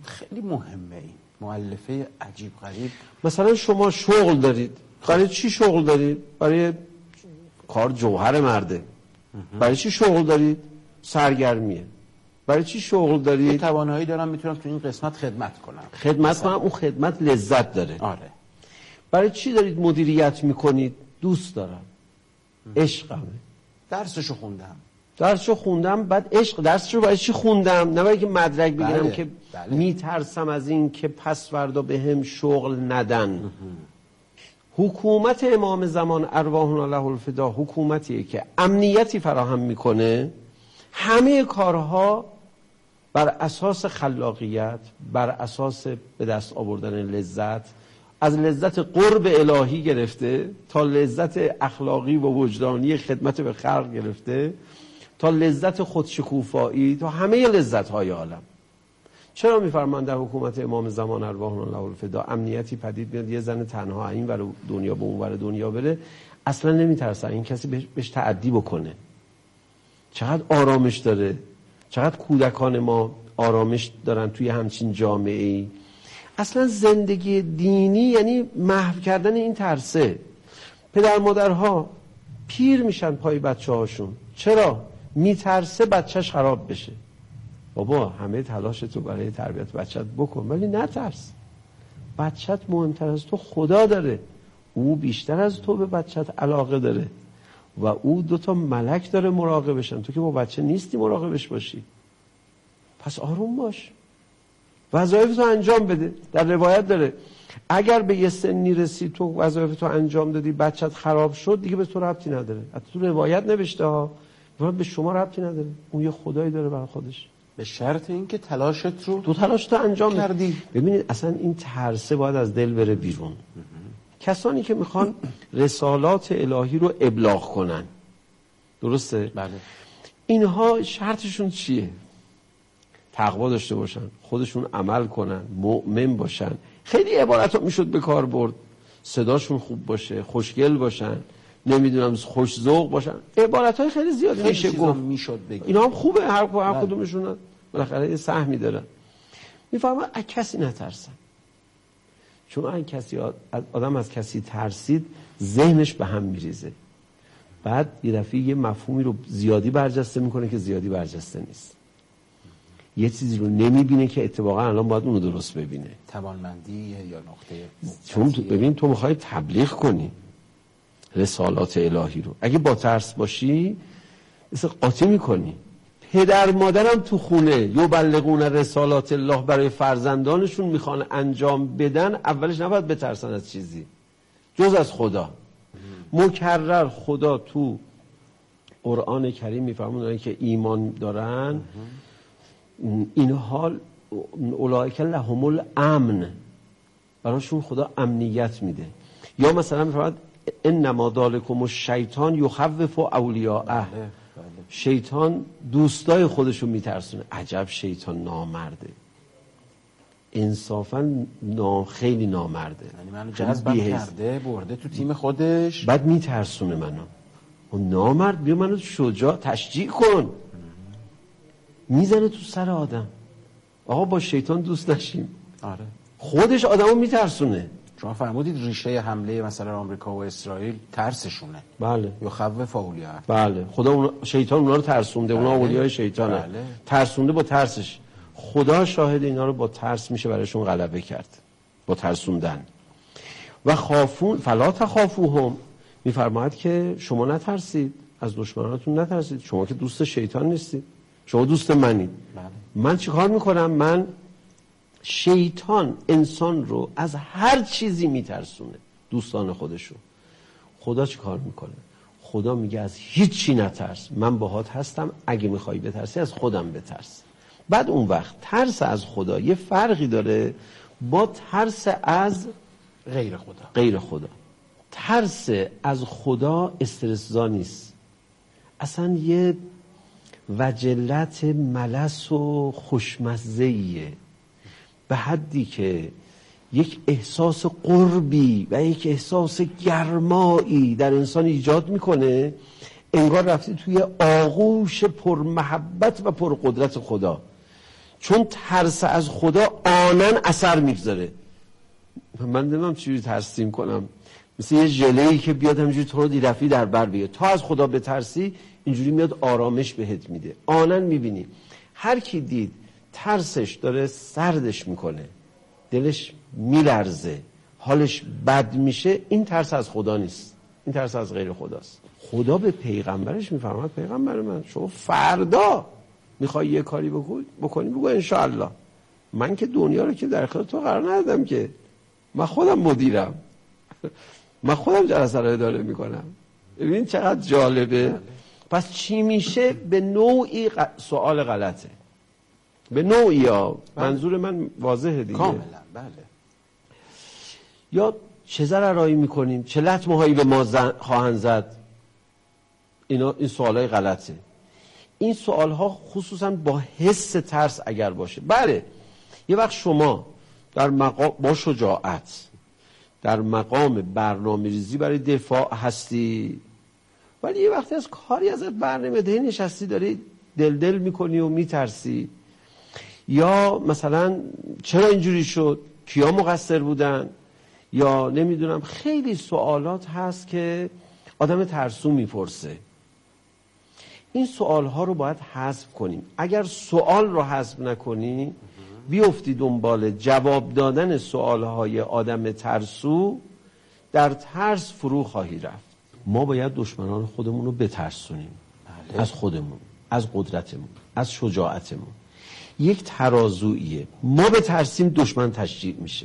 خیلی مهمه این مؤلفه عجیب غریب. مثلا شما شغل دارید، برای چی شغل دارید؟ برای کار جوهر مرده. برای چی شغل دارید؟ سرگرمیه. برای چی شغل دارید؟ توانایی دارم میتونم تو این قسمت خدمت کنم. خدمت کنم، اون خدمت لذت داره. آره. برای چی دارید مدیریت میکنید؟ دوست دارم، عشقمه. درسشو خوندم بعد عشق. درسشو برای چی خوندم؟ نه برای که مدرک بگیرم که میترسم از این که پس فردا به هم شغل ندن. حکومت امام زمان ارواحنا له الفدا حکومتیه که امنیتی فراهم میکنه، همه کارها بر اساس خلاقیت، بر اساس به دست آوردن لذت، از لذت قرب الهی گرفته تا لذت اخلاقی و وجدانی خدمت به خلق گرفته تا لذت خودشکوفایی، تا همه لذت‌های عالم. چرا میفرمان در حکومت امام زمان ارواحنا له الفدا امنیتی پدید میاد؟ یه زن تنها این ور دنیا به اون ور دنیا بره، اصلا نمیترسه این کسی بهش تعدی بکنه. چقدر آرامش داره، چقدر کودکان ما آرامش دارن توی همچین جامعه‌ای. اصلا زندگی دینی یعنی محو کردن این ترسه. پدر مادرها پیر میشن پای بچه هاشون. چرا؟ میترسه بچهش خراب بشه. بابا همه تلاشتو برای تربیت بچت بکن ولی نترس. بچت مهمتر از تو خدا داره. او بیشتر از تو به بچت علاقه داره و او 2 ملک داره مراقبشن. تو که با بچه نیستی مراقبش باشی. پس آروم باش، وظایفتو انجام بده. در روایت داره اگر به یه سنی رسید تو وظایفتو انجام دادی بچت خراب شد، دیگه به تو ربطی نداره. حتی تو روایت نوشته ها، به شما ربطی نداره. اون یه خدایی داره برای خودش، به شرط اینکه تلاشت رو تو تلاشتو انجام کردی. ببینید اصلا این ترسه باید از دل بره بیرون. کسانی که میخوان رسالات الهی رو ابلاغ کنن، درسته؟ بله. اینها شرطشون چیه؟ تقوا داشته باشن، خودشون عمل کنن، مؤمن باشن. خیلی عبارت میشد به کار برد. صداشون خوب باشه، خوشگل باشن، نمیدونم خوش ذوق باشن. عبارت‌های خیلی زیادی میشه گفت. میشد بگید. اینا هم خوبه، هر کدومشون بالاخره یه سهمی دارن. میفهمن از کسی نترسن. چون آدم از کسی ترسید ذهنش به هم میریزه. بعد یه دفعه یه مفهومی رو زیادی برجسته میکنه که زیادی برجسته نیست. یه چیزی رو نمیبینه که اتفاقا الان باید اونو درست ببینه. توانمندی یا نقطه. چون ببین تو میخوای تبلیغ کنی رسالات الهی رو، اگه با ترس باشی مثل قاطی میکنی. پدر مادرم تو خونه یبلغون رسالات الله برای فرزندانشون میخوان انجام بدن، اولش نباید بترسن از چیزی جز از خدا. مکرر خدا تو قرآن کریم میفرمونه که ایمان دارن اینها اولئک لهم الامن، براشون خدا امنیت میده. یا مثلا میفرماد انما ذالکم الشیطان یخوف اولیاءه، شیطان دوستای خودشو میترسونه. عجب شیطان نامرده، انصافا خیلی نامرده. یعنی منو جذب کرده برده تو تیم خودش، بعد میترسونه منو. اون نامرد بیا منو شجاع تشجیع کن. میزنه تو سر آدم. آقا با شیطان دوست نشیم. آره. خودش آدمو میترسونه. شما فرمودید ریشه حمله مثلا آمریکا و اسرائیل ترسشونه. بله. یخوف اولیاء. بله. خدا شیطان اونا رو ترسونده. بله. اونا اولیای شیطانه. بله. ترسونده با ترسش. خدا شاهد اینا رو با ترس میشه برایشون غلبه کرد. با ترسوندن. و خافون فلا تخافوهم، میفرماید که شما نترسید، از دشمناتون نترسید. شما که دوست شیطان نیستید، شما دوست منید. بله. من چی کار میکنم؟ من شیطان انسان رو از هر چیزی میترسونه، دوستان خودشو. خدا چی کار میکنه؟ خدا میگه از هیچی نترس، من باهات هستم، اگه میخوای بترسی از خودم بترس. بعد اون وقت ترس از خدا یه فرقی داره با ترس از غیر خدا. ترس از خدا استرس‌زا نیست، اصلا یه وجلت ملس و خوشمزه‌ایه، به حدی که یک احساس قربی و یک احساس گرمایی در انسان ایجاد میکنه، انگار رفتی توی آغوش پرمحبت و پرقدرت خدا. چون ترس از خدا آنن اثر میگذاره. من نمیدونم چجوری ترسیم کنم، مثل یه ژله‌ای که بیاد همینجوری تو رو دیرفی در بر بیاد. تا از خدا بترسی اینجوری میاد آرامش بهت میده. آنن میبینی هر کی دید ترسش داره سردش میکنه، دلش میلرزه، حالش بد میشه، این ترس از خدا نیست، این ترس از غیر خداست. خدا به پیغمبرش میفرماد پیغمبر من شما فردا میخوای یه کاری بکنی بگو انشاءالله. من که دنیا رو که در اختیار تو قرار ندادم، که من خودم مدیرم، من خودم جلسه رو اداره میکنم. ببین چقدر جالبه. پس چی میشه؟ به نوعی سوال غلطه، به نوعی ها. منظور من واضحه دیگه. کاملا بله. یا چه ضررایی میکنیم، چه لطمه هایی به ما خواهند زد. این سوالای غلطه. این سوالها خصوصا با حس ترس اگر باشه. بله یه وقت شما در مقام با شجاعت در مقام برنامه‌ریزی برای دفاع هستی، ولی یه وقتی از کاری ازت برنمیاد، نشستی داری دل میکنی و میترسی. یا مثلا چرا اینجوری شد، کیا مقصر بودن، یا نمیدونم خیلی سوالات هست که آدم ترسو میپرسه. این سوالها رو باید حذف کنیم. اگر سوال رو حذف نکنی بیفتی دنبال جواب دادن سوالهای آدم ترسو، در ترس فرو خواهی رفت. ما باید دشمنان خودمون رو بترسونیم. بله. از خودمون، از قدرتمون، از شجاعتمون. یک ترازویه، ما بترسیم دشمن تشجیع میشه.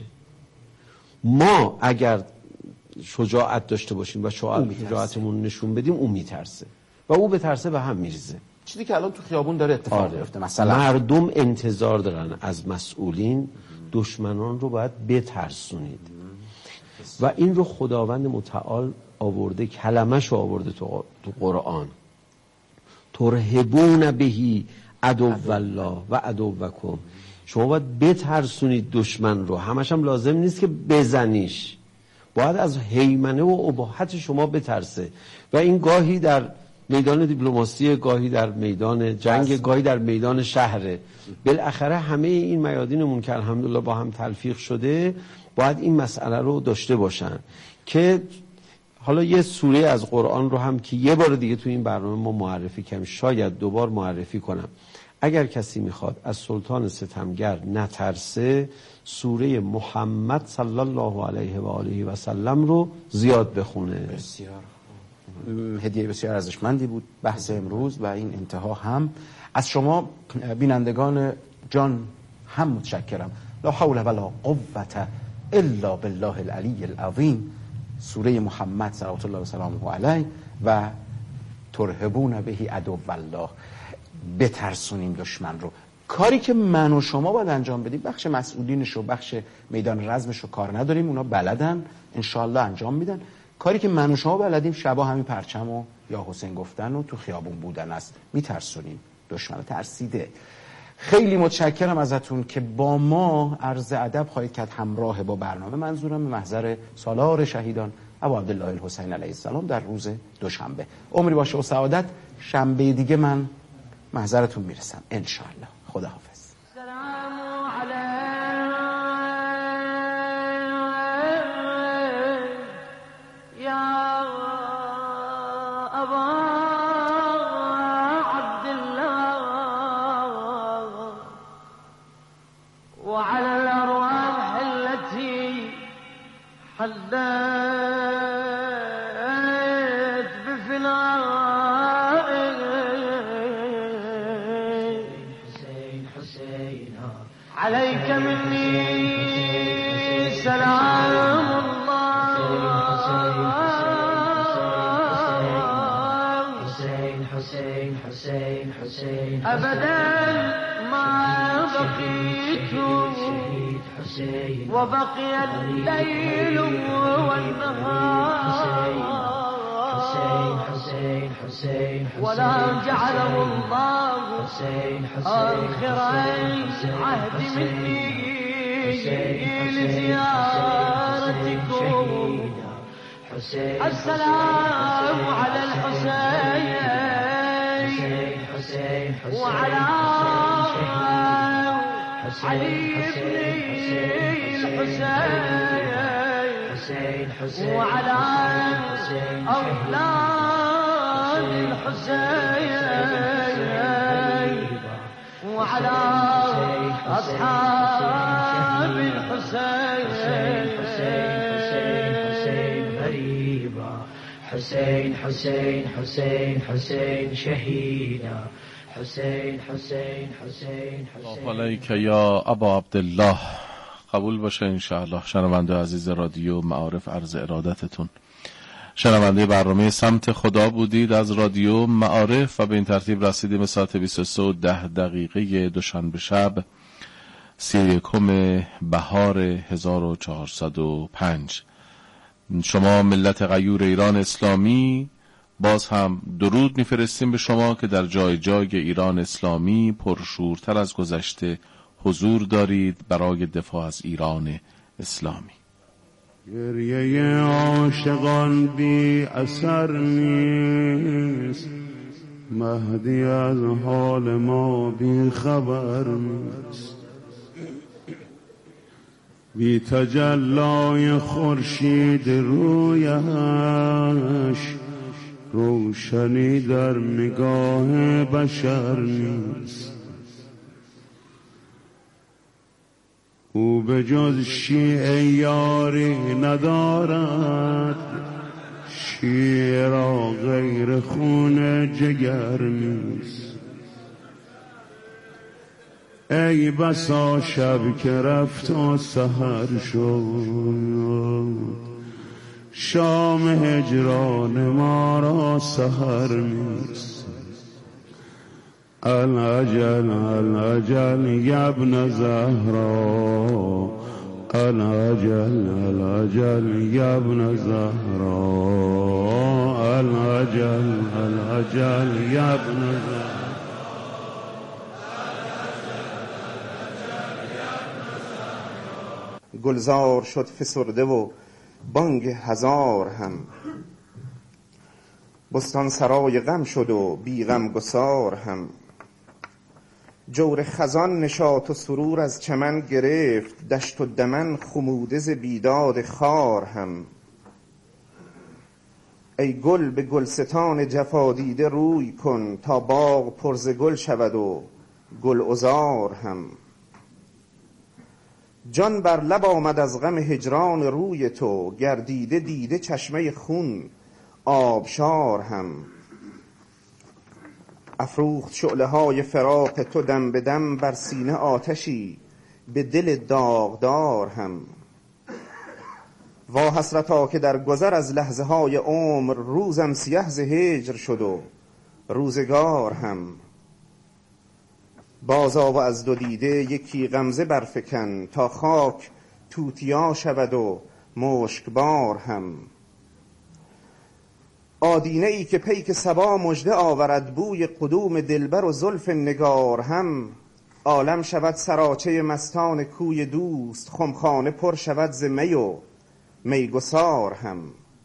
ما اگر شجاعت داشته باشیم و شجاعتمون نشون بدیم اون میترسه و او بترسه و هم میریزه. چیزی که الان تو خیابون داره اتفاق میفته. مثلا مردم انتظار دارن از مسئولین دشمنان رو باید بترسونید و این رو خداوند متعال آورده، کلمه‌شو آورده تو قرآن. ترهبون بهی عدو الله و عدوکم. شما باید بترسونید دشمن رو. همش هم لازم نیست که بزنیش، باید از هیمنه و اباحت شما بترسه و این گاهی در میدان دیپلماسی، گاهی در میدان جنگ، گاهی در میدان شهره. بالاخره همه این میادینمون که الحمدلله با هم تلفیق شده باید این مسئله رو داشته باشن. که حالا یه سوره از قرآن رو هم که یه بار دیگه تو این برنامه ما معرفی کنیم، شاید دوبار معرفی کنم. اگر کسی میخواد از سلطان ستمگر نترسه، سوره محمد صلی الله علیه و آله و سلم رو زیاد بخونه. بسیار هدیه بسیار ارزشمندی بود بحث امروز و این انتها هم. از شما بینندگان جان هم متشکرم. لا حول ولا قوة الا بالله العلی العظیم. سوره محمد صلوات الله و سلامه علیه و ترهبون بهی عدو الله. بترسونیم دشمن رو. کاری که من و شما باید انجام بدیم، بخش مسئولینش و بخش میدان رزمش رو کار نداریم، اونا بلدن انشالله انجام میدن. کاری که من و شما بلدیم شبا همین پرچم و یا حسین گفتن و تو خیابون بودن است. میترسونیم دشمن رو. ترسیده. خیلی متشکرم ازتون که با ما عرض ادب خواهید کرد همراه با برنامه. منظورم به محضر سالار شهیدان ابو عبدالله الحسین علیه السلام در روز دوشنبه. عمری باشه و سعادت. شنبه دیگه من محضرتون میرسم انشاءالله. خداحافظ. عليك مني سلام الله. حسين حسين حسين حسين أبدا ما بقيت وبقي الليل والنهار ولا جعله الله آخر عهد مني لزيارتكم. السلام على الحسين وعلى علي بن الحسين وعلى أولاد الحسين وعلى أصحاب الحسين حسين حسين حسين حسين شهيدا حسين حسين حسين حسين علیک یا ابا عبدالله. قبول باشه انشاءالله. شنونده عزیز رادیو معارف عرض ارادتتون. شنونده برنامه سمت خدا بودید از رادیو معارف و به این ترتیب رسیدیم به ساعت 23:10 دوشنبه شب 31 بهار 1405. شما ملت غیور ایران اسلامی، باز هم درود میفرستیم به شما که در جای جای ایران اسلامی پرشورتر از گذشته حضور دارید برای دفاع از ایران اسلامی. گریه عاشقان بی اثر نیست، مهدی از حال ما بی خبر نیست. بی تجلای خورشید رویش روشنی در نگاه بشر نیست. او به جز شیعه یاری ندارد، شیعه را غیر خون جگر نیست. ای بسا شب که رفت و سحر شد، شام هجران ما را سحر نیست. العجل العجل یا ابن زهرا، العجل العجل یا ابن زهرا، العجل العجل یا ابن زهرا. گلزار شد فسرده و بانگ هزار هم، بستان سرای غم شد و بی غم گسار هم. جور خزان نشاط و سرور از چمن گرفت، دشت و دمن خموده ز بیداد خار هم. ای گل به گلستان جفا دیده روی کن، تا باغ پر ز گل شود و گل عذار هم. جان بر لب آمد از غم هجران روی تو، گردیده دیده چشمه خون آبشار هم. افروخت شعله های فراق تو دم به دم، بر سینه آتشی به دل داغدار هم. وا حسرتا که در گذر از لحظه های عمر، روزم سیه ز هجر شد و روزگار هم. بازآ و از دو دیده یکی غمزه برفکن، تا خاک توتیا شود و مشکبار هم. آدینه ای که پیک صبا مژده آورد، بوی قدوم دلبر و زلف نگار هم. عالم شود سراچه مستان کوی دوست، خمخانه پر شود ز می و میگسار هم.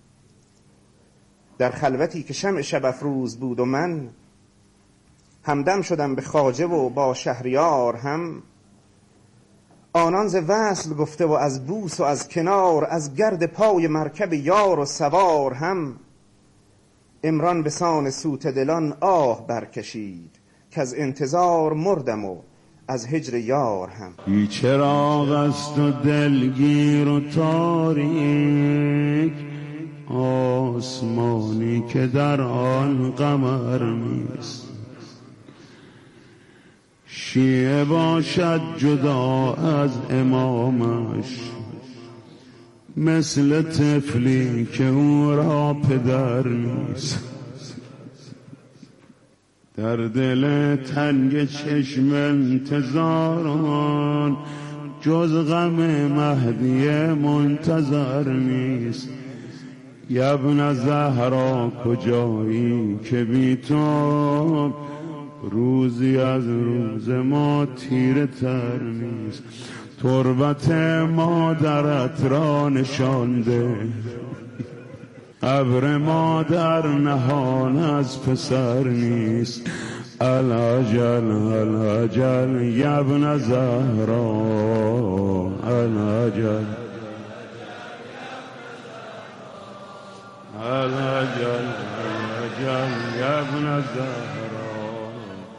در خلوتی که شمع شب افروز بود و من، همدم شدم به خواجه و با شهریار هم. آنان ز وصل گفته و از بوس و از کنار، از گرد پای مرکب یار و سوار هم. عمران به سان سوت دلان آه برکشید، که از انتظار مردم و از هجر یار هم. بی چراغ است و دلگیر و تاریک، آسمانی که در آن قمر نیست. شیعه باشد جدا از امامش، مثل طفلی که او را پدر نیست. در دل تنگ چشم انتظاران، جز غم مهدی منتظر نیست. ابن زهرا کجایی که بی تو، روزی از روز ما تیره تر نیست. تربت مادرت را نشانده، ابر مادر نهان از پسر نیست. الأجل الأجل يا ابن زهراء الأجل الأجل الأجل يا ابن زهراء.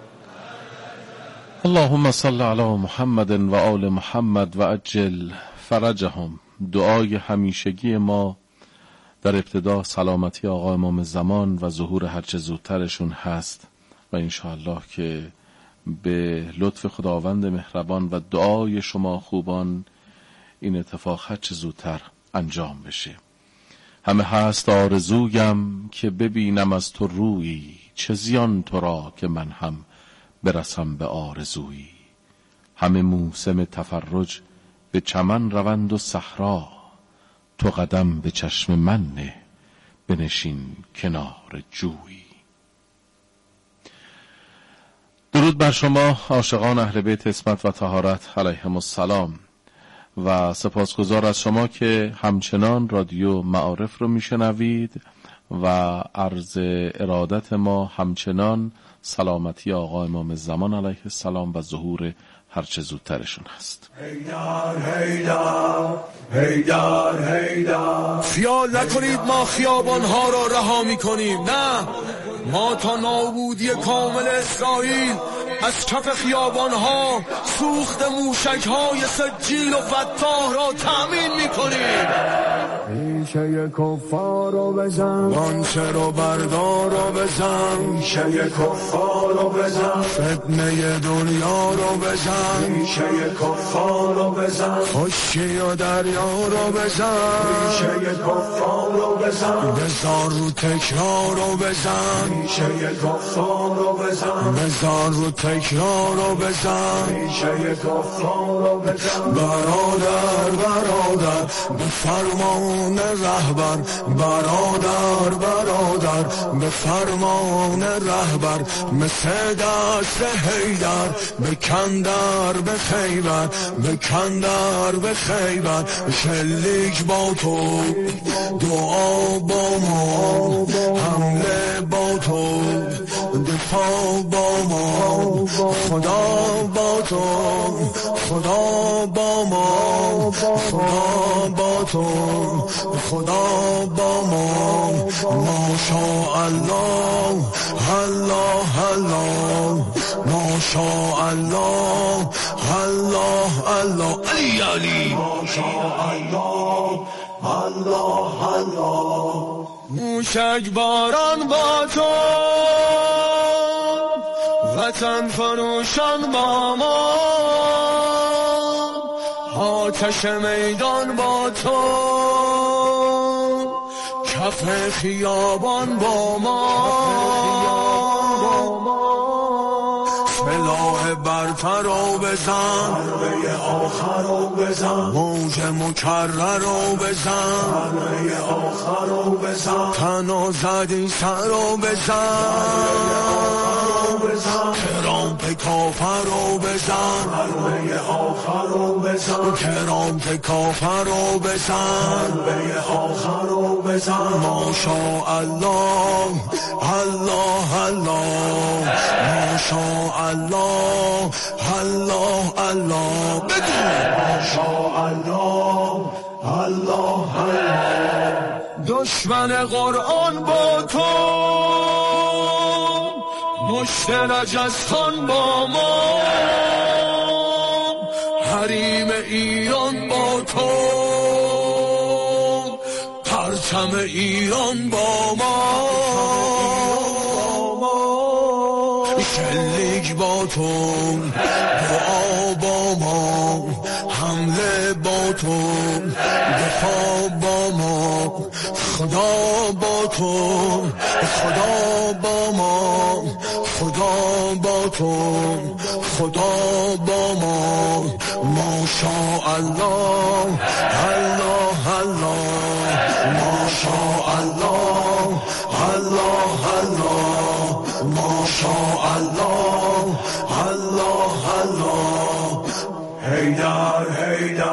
اللهم صل علی محمد و آل محمد و عجل فرجهم. دعای همیشگی ما در ابتدا سلامتی آقا امام زمان و ظهور هرچه زودترشون هست و انشاءالله که به لطف خداوند مهربان و دعای شما خوبان این اتفاق هرچه زودتر انجام بشه. همه هست آرزویم که ببینم از تو رویی، چه زیان تو را که من هم برسم به آرزویی. همه موسم تفرج به چمن روند و صحرا، تو قدم به چشم من نه، بنشین کنار جویی. درود بر شما عاشقان اهل بیت عصمت و طهارت علیهم السلام و سپاسگزار از شما که همچنان رادیو معارف رو میشنوید و عرض ارادت ما همچنان سلامتی آقا امام زمان علیه السلام و ظهور هرچه زودترشون هست. هیدر هیدر هیدر هیدر. خیال نکنید ما خیابانها را رها میکنیم، نه، ما تا نابودی کامل اسرائیل از کف خیابانها سوخت موشکهای سجیل و فتاح را تأمین میکنیم. ریشه کفار رو بزن، لانچه رو بردار رو بزن، ریشه کفار رو بزن، فتنه دنیا رو بزن، ریشه کفار رو بزن، خشکی و دریا رو بزن، ریشه کفار رو بزن، بزار رو تکرار رو بزن، ریشه کفار رو بزن، بزار رو تکرار رو بزن، ریشه کفار رو بزن. برادر برادر به فرمان رهبر، برادر برادر به فرمان رهبر، مثل دست حیدر بکندر به خیبر، بکندر به خیبر. شلیک با تو، دعا با ما، حمله با تو، دفاع با ما، خدا با تو، خدا با ما، خدا با تو، خدا با ما. ماشاءالله الله الله، ماشاءالله الله الله، علی علی، ماشاءالله الله الله. موشک باران با تو، وطن فروشان با ما، آتش میدان با تو، کف خیابان با ما. سلاح برتر رو بزن، ضربه آخر رو بزن، موج مکرر رو بزن، ضربه آخر رو بزن، تنازدی سر رو بزن، کرام کافر رو بزن، ضربه آخر رو بزن، کرام کافر رو بزن، ضربه آخر رو بزن. ماشاءالله الله الله، ماشاءالله الله الله، بگو ماشاءالله الله الله. دشمن قرآن با تو، مشت نجستان با ما، حریم ایران با تو، پرچم ایران با ما. شلیک با تو، دعا با ما، حمله با تو، دفاع با ما، خدا با تو، خدا با ما، خدا با تو، خدا با ما. ماشاءالله الله الله، ماشاءالله الله الله، ماشاءالله الله الله. حیدر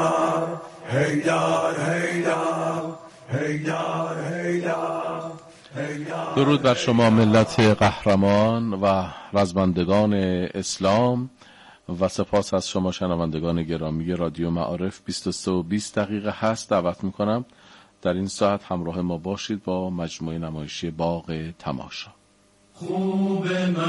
حیدر حیدر حیدر حیدر حیدر درود بر شما ملت قهرمان و رزمندگان اسلام و سپاس از شما شنوندگان گرامی رادیو معارف. 23:20 هست. دعوت میکنم در این ساعت همراه ما باشید با مجموعه نمایشی باغ تماشا. خوب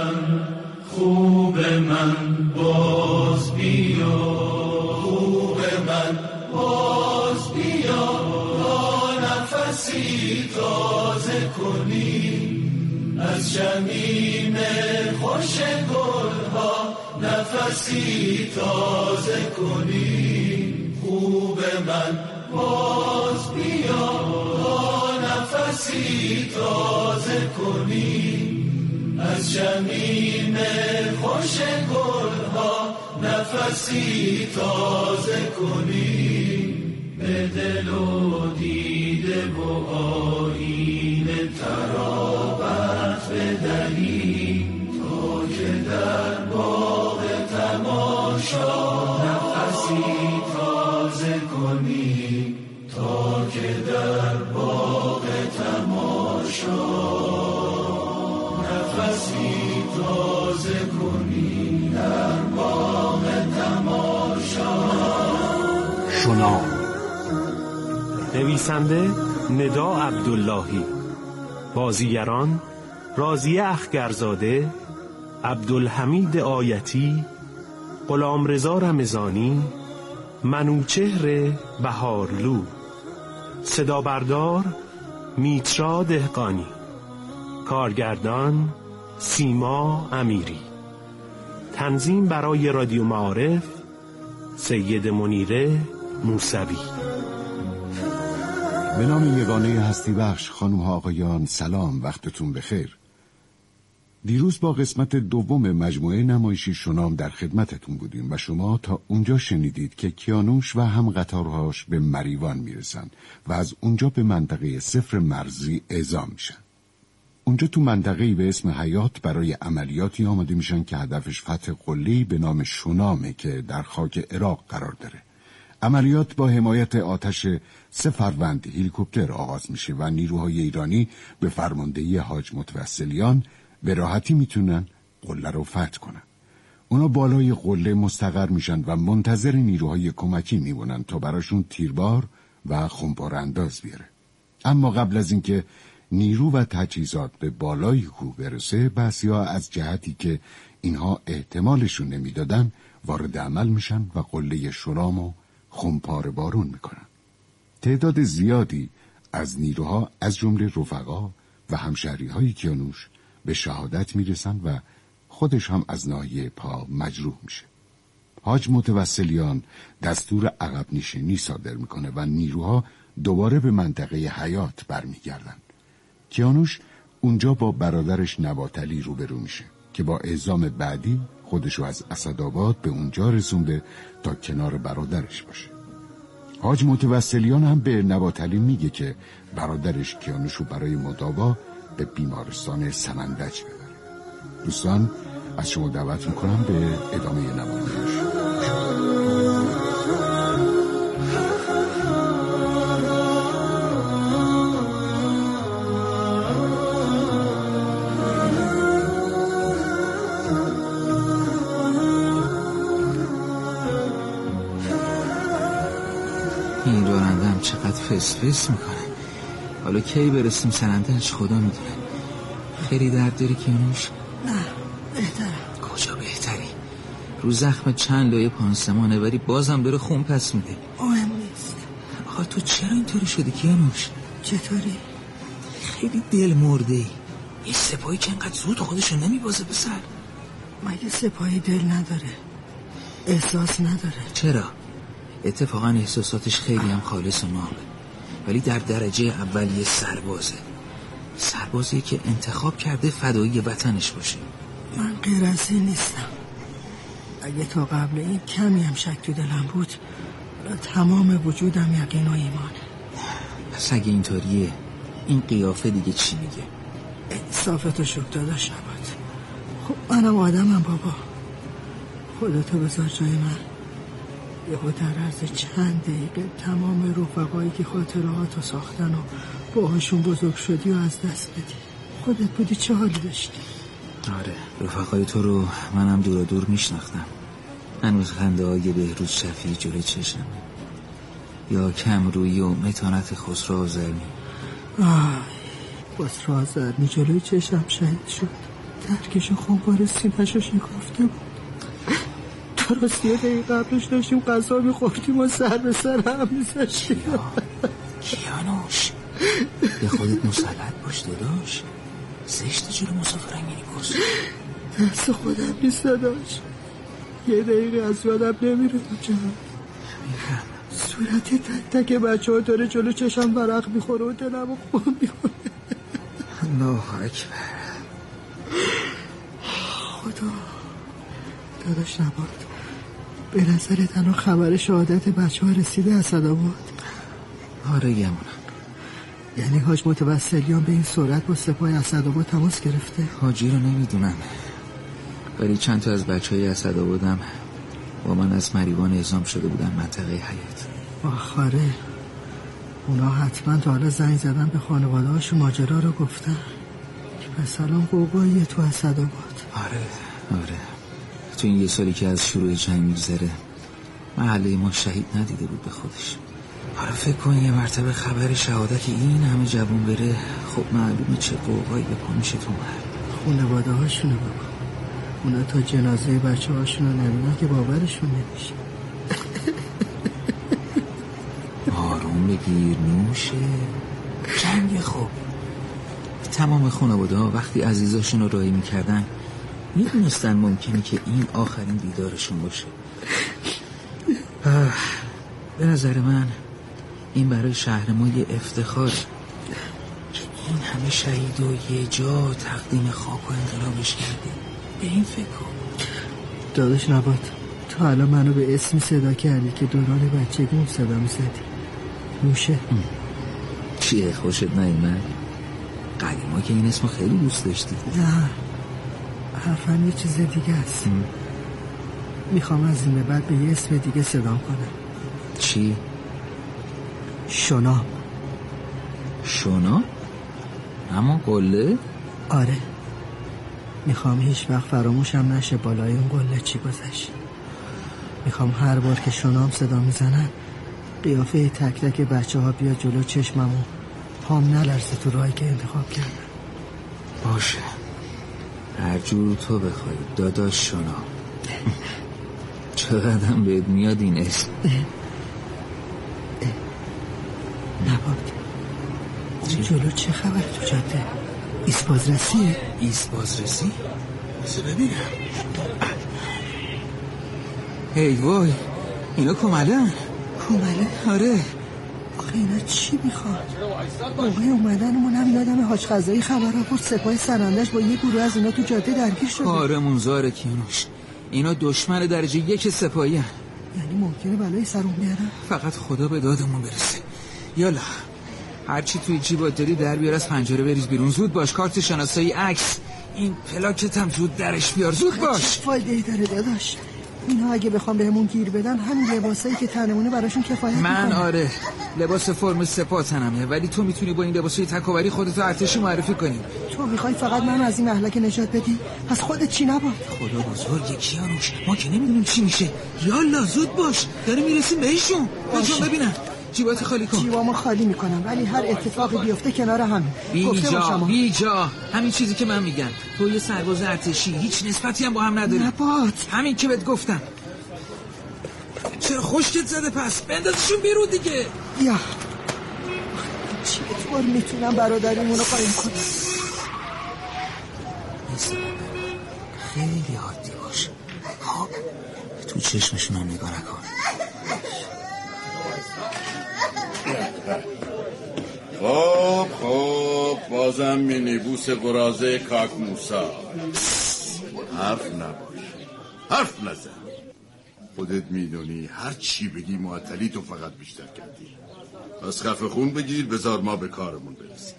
من باز بیا، خوب من باز بیا، تا نفسی تازه کنی از شمیم خوش گلها، نفسی تازه کنی. خوب من باز بیا، تا نفسی تازه کنی از شمیم خوش گلها، نفسی تازه کنی. به دل و دیده و آیین ترابت بدهی، تا که در باغ تماشا نفسی تازه کنی، تا که در باغ تماشا نفسی تازه کنی، در باغ تماشا. شنام. نویسنده ندا عبداللهی، بازیگران راضیه اخگرزاده، عبدالحمید آیتی، غلامرضا رمضانی، منوچهر بهارلو، صدا بردار میترا دهقانی، کارگردان سیما امیری، تنظیم برای رادیو معارف سید منیره موسوی. به نام یگانه هستی بخش، خانم ها آقایان، سلام، وقتتون بخیر. دیروز با قسمت دوم مجموعه نمایشی شنام در خدمتتون بودیم و شما تا اونجا شنیدید که کیانوش و هم قطارهاش به مریوان میرسن و از اونجا به منطقه صفر مرزی اعزام میشن. اونجا تو منطقه‌ای به اسم حیات برای عملیاتی آماده میشن که هدفش فتح قله‌ای به نام شنامه که در خاک عراق قرار داره. عملیات با حمایت آتش 3 فروند هلیکوپتر آغاز میشه و نیروهای ایرانی به فرماندهی حاج متوسلیان به راحتی میتونن قله رو فتح کنن. اونا بالای قله مستقر میشن و منتظر نیروهای کمکی میمونن تا براشون تیربار و خمپاره انداز بیاره. اما قبل از اینکه نیرو و تجهیزات به بالای کوه برسه، بعضی‌ها از جهتی که اینها احتمالشون نمیدادن وارد عمل میشن و قله شنامو خمپاره بارون میکنن. تعداد زیادی از نیروها از جمله رفقا و همشهری‌های کیانوش به شهادت میرسن و خودش هم از ناحیه پا مجروح میشه. حاج متوسلیان دستور عقب نشینی صادر میکنه و نیروها دوباره به منطقه حیات برمیگردن. کیانوش اونجا با برادرش نباتلی روبرو میشه که با اعزام بعدی خودشو از اسدآباد به اونجا رسونده تا کنار برادرش باشه. حاج متوسلیان هم به نباتلی میگه که برادرش کیانوشو برای مداوا به بیمارستان سمندج ببره. دوستان، از شما دعوت میکنم به ادامه نمایش. این راننده هم چقدر فسفس میکنه. حالا کی برسیم سنندج خدا میدونه. خیلی درد داری کیانوش؟ نه، بهتره. کجا بهتری؟ رو زخم چند لایه پانسمانه ولی بازم داره خون پس میده. مهم نیست. آقا تو چرا اینطوری شدی کیانوش؟ چطوری؟ خیلی دل مرده ای. یه سپاهی که انقدر زود خودشو نمیبازه به سر. مگه سپاهی دل نداره؟ احساس نداره؟ چرا؟ اتفاقا احساساتش خیلی هم خالص و نابه، ولی در درجه اول یه سربازی که انتخاب کرده فدایی وطنش باشه. من غیر از این نیستم. اگه تا قبل این کمی هم شک تو دلم بود، تمام وجودم یقین و ایمانه. پس اگه اینطوریه این قیافه دیگه چی میگه؟ انصافتو شک داداش نباد. خب منم آدمم بابا. خودتو بذار جای من. یهو در عرض چند دقیقه تمام رفقایی که خاطراتو ساختن و باهاشون بزرگ شدی و از دست بدی. خودت بودی چه حالی داشتی؟ آره، رفقای تو رو منم دور و دور میشناختم. هنوز خنده های بهروز شفیع جلوی چشم، یا کمرویی و متانت خسرو آذرنی. خسرو آذرنی جلوی چشم شهید شد. ترکش خونبار سینه‌شو شکافته بود. درست یه دقیقه قبلش داشتیم غذا می‌خوردیم و سر به سر هم می‌ذاشتیم. کیانوش به خودت مسلط باش داداش. زشت جلو مسافران یعنی کس. دست خودم نیست داداش. یه دقیقه از یادم نمیره جان. صورت تک تک بچه ها داره جلو چشم ورق میخوره و دلم رو خون میکنه. الله اکبر. خدا داداش نباد، به نظرت الان خبر شهادت بچه ها رسیده اسدآباد؟ آره گمونم. یعنی حاج متوسلیان به این سرعت با سپاه اسدآباد تماس گرفته؟ حاجی رو نمیدونم، ولی چند تا از بچهای اسدآبادم با من از مریوان اعزام شده بودن منطقه حیات. آخاره اونا حتما تا حالا زنگ زدن به خانواده هاشون ماجرا رو گفتن که پس الان قوقاییه تو اسدآباد. آره تو این یه سالی که از شروع جنگ میگذره محله ما شهید ندیده بود به خودش. آره فکر کن یه مرتبه خبر شهادت این همه جوون بره، خب معلومه چه قوقایی بکن میشه تو محل. خانواده هاشونو بکن، اونا تا جنازه بچه هاشونو نبینن که باورشون نمیشه. آروم بگیر نوشه جنگ. خب تمام خانواده ها وقتی عزیزاشون رو راهی میکردن میدونستن ممکنه که این آخرین دیدارشون باشه. به نظر من این برای شهر ما یه افتخار که این همه شهید و یه جا تقدیم خاک و انقلابش کرده. به این فکر کن داداش نبات، تو الان منو به اسمی صدا کردی که دوران بچگیم صدا میزدی. نوشه چیه خوشت نیومد؟ قدیما که این اسمو خیلی دوست داشتی. نه حرفم یه چیز دیگه است. میخوام از این به بعد به یه اسم دیگه صدام کنم. چی؟ شنا. شنا؟ اما قله؟ آره میخوام هیچ وقت فراموشم نشه بالای اون قله چی گذشت. میخوام هر بار که شنام صدا میزنن قیافه تک تک بچه ها بیا جلو چشمم و پام نلرزه تو راهی که انتخاب کردم. باشه هر جور تو بخوای داداش شنا. چقدرم بهت میاد این اسم. نباد اون جلو چه خبر تو جاده؟ ایست بازرسیه؟ ایست بازرسی؟ بسه ببینم. هی وای اینا کمالن. کماله؟ آره. آخه اینا چی میخواد؟ موقع اومدنمون هم یادم حاج قضایی خبر آورد سپاه سرندش با یه گروه از اینا تو جاده درگیر شده. کارمون زاره کیانوش، اینا دشمن درجه 1 سپاهی هن. یعنی ممکنه بلای سرمون بیارن؟ فقط خدا به دادمون برسه. یالا هرچی توی جیبات داری در بیار، از پنجره بریز بیرون. زود باش، کارت شناسایی، عکس، این پلاکت هم زود درش بیار. زود باش. چه فایده‌ای داره داداش؟ اینا اگه بخوام بهمون گیر بدن همین لباسایی که تنمونه براشون کفایت میکنه. من آره لباس فرم سپاه تنمه، ولی تو میتونی با این لباسای تکاوری خودتو ارتشی معرفی کنی. تو میخوای فقط منو از این مهلک نجات بدی؟ پس خودت چی نباد؟ خدا بزرگه کیانوش، ما که نمیدونیم چی میشه. یالا زود باش، داریم میرسیم بهشون. بچه‌ها ببینن جیبات خالی کن. جیبامو خالی میکنم ولی هر اتفاقی بیفته کنار هم. بی جا همین چیزی که من میگم. تو یه سرباز ارتشی هیچ نسبتی هم با هم نداری. نبات همین که بهت گفتم. چرا خشکت زده؟ پس بندازشون بیرون دیگه. یا چطور میتونم برادریمونو قایم کنم؟ خیلی عادی باش. تو چشمشون هم نگاه نکن. خب بازم مینیبوس قرازه کاک موسا. حرف نزن. خودت میدونی هر چی بگی معطلی تو فقط بیشتر کردی. پس خفه خون بگیر بذار ما به کارمون برسیم.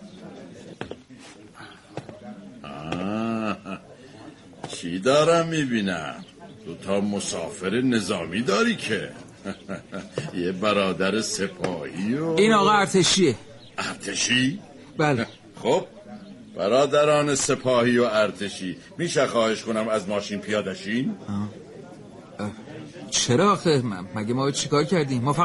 چی دارم میبینم؟ 2 مسافر نظامی داری که یه برادر سپاهی و... این آقا ارتشیه. ارتشی؟ بله. خب برادران سپاهی و ارتشی، میشه خواهش کنم از ماشین پیاده شین؟ چرا آخه؟ مگه ما چیکار کردیم؟ ما